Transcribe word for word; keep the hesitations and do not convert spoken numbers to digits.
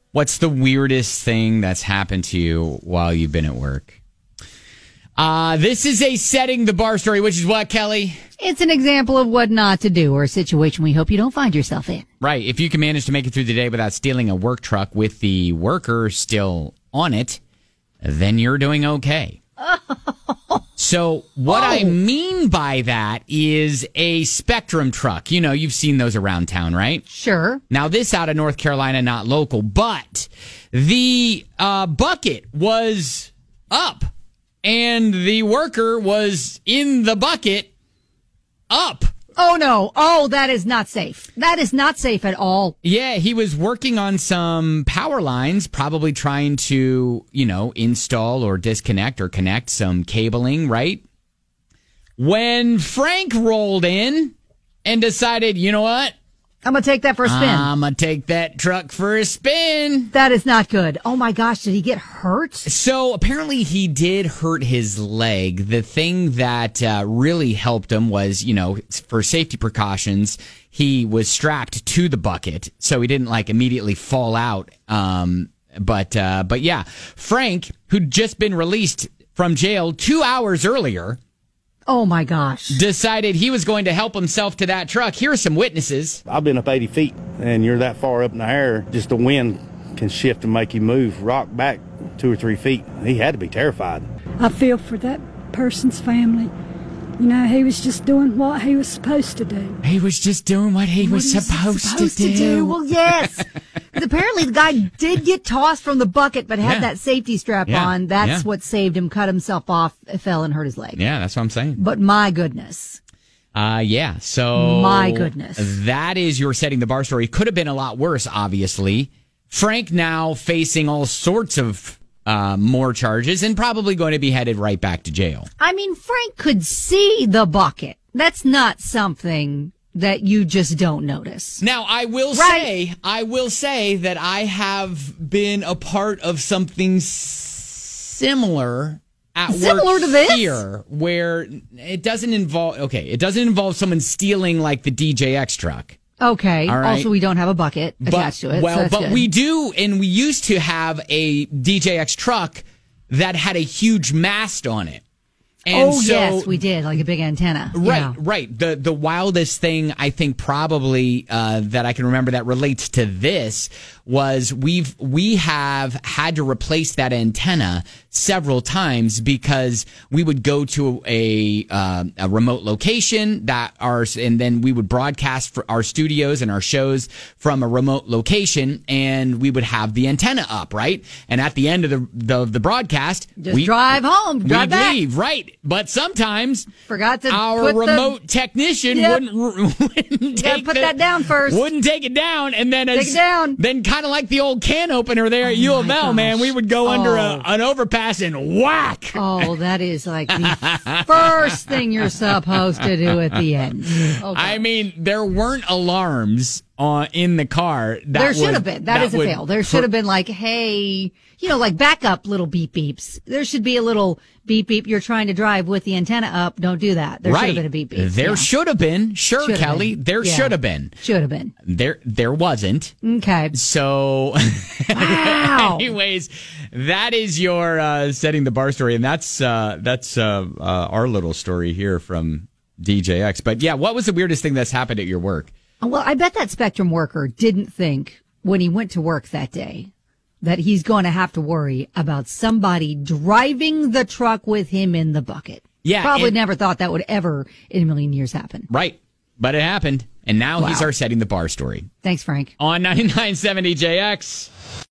What's the weirdest thing that's happened to you while you've been at work? Uh, this is a setting the bar story, which is what, Kelly? It's an example of what not to do or a situation we hope you don't find yourself in. Right. If you can manage to make it through the day without stealing a work truck with the worker still on it, then you're doing okay. So what oh. I mean by that is a Spectrum truck. You know, you've seen those around town, right? Sure. Now, this out of North Carolina, not local, but the uh, bucket was up and the worker was in the bucket up. Oh, no. Oh, that is not safe. That is not safe at all. Yeah, he was working on some power lines, probably trying to, you know, install or disconnect or connect some cabling, right? When Frank rolled in and decided, you know what? I'm going to take that for a spin. I'm going to take that truck for a spin. That is not good. Oh, my gosh. Did he get hurt? So apparently he did hurt his leg. The thing that uh, really helped him was, you know, for safety precautions, he was strapped to the bucket so he didn't like immediately fall out. Um, but uh, but yeah, Frank, who'd just been released from jail two hours earlier. Oh, my gosh. Decided he was going to help himself to that truck. Here are some witnesses. I've been up eighty feet, and you're that far up in the air, just the wind can shift and make you move, rock back two or three feet. He had to be terrified. I feel for that person's family. You know, he was just doing what he was supposed to do. He was just doing what he what was supposed, supposed to, do. to do. Well, yes. Apparently the guy did get tossed from the bucket, but had yeah. that safety strap yeah. on. That's yeah. what saved him, cut himself off, fell and hurt his leg. Yeah, that's what I'm saying. But my goodness. Uh, yeah, so... My goodness. That is your setting the bar story. Could have been a lot worse, obviously. Frank now facing all sorts of uh, more charges and probably going to be headed right back to jail. I mean, Frank could see the bucket. That's not something that you just don't notice. Now, I will right. say, I will say that I have been a part of something similar at similar work to this? here, where it doesn't involve. Okay, it doesn't involve someone stealing like the D J X truck. Okay. All right. Also, we don't have a bucket but, attached to it. Well, so but good. we do, and we used to have a D J X truck that had a huge mast on it. And oh, so, yes, we did, like a big antenna. Right, yeah. right. The the wildest thing I think probably uh, that I can remember that relates to this was we've we have had to replace that antenna several times because we would go to a uh, a remote location that ours, and then we would broadcast for our studios and our shows from a remote location, and we would have the antenna up, right? And at the end of the the, the broadcast, just we drive home, drive we'd back. leave, right? But sometimes forgot to our put remote the, technician yep. wouldn't, wouldn't take put the, that down first. Wouldn't take it down, and then take as, it down. Then kind of like the old can opener there oh at U of L, gosh. man, we would go oh. under a, an overpass and whack. Oh, that is like the first thing you're supposed to do at the end. Okay. I mean, there weren't alarms on in the car. That there should would, have been. that, that is a fail. There should have been like, hey, you know, like backup little beep beeps. There should be a little beep beep. You're trying to drive with the antenna up. Don't do that. There right. should have been a beep beep. There yeah. should have been. Sure, Should've Kelly. been. There yeah. should have been. Should have been. There, there wasn't. Okay. So, wow. anyways, that is your uh, setting the bar story, and that's uh, that's uh, uh, our little story here from D J X. But yeah, what was the weirdest thing that's happened at your work? Well, I bet that Spectrum worker didn't think when he went to work that day that he's going to have to worry about somebody driving the truck with him in the bucket. Yeah. Probably it, never thought that would ever in a million years happen. Right. But it happened. And now wow. he's our setting the bar story. Thanks, Frank. On ninety-nine point seven D J X.